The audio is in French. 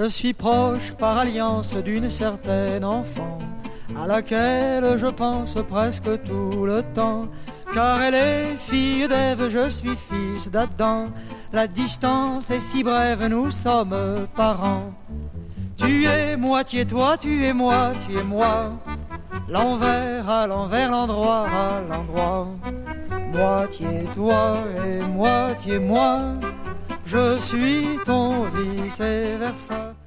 Je suis proche par alliance d'une certaine enfant à laquelle je pense presque tout le temps. Car elle est fille d'Ève, je suis fils d'Adam. La distance est si brève, nous sommes parents. Tu es moitié toi, tu es moi, tu es moi. L'envers à l'envers, l'endroit à l'endroit. Moitié toi et moitié moi. Je suis ton vice versa.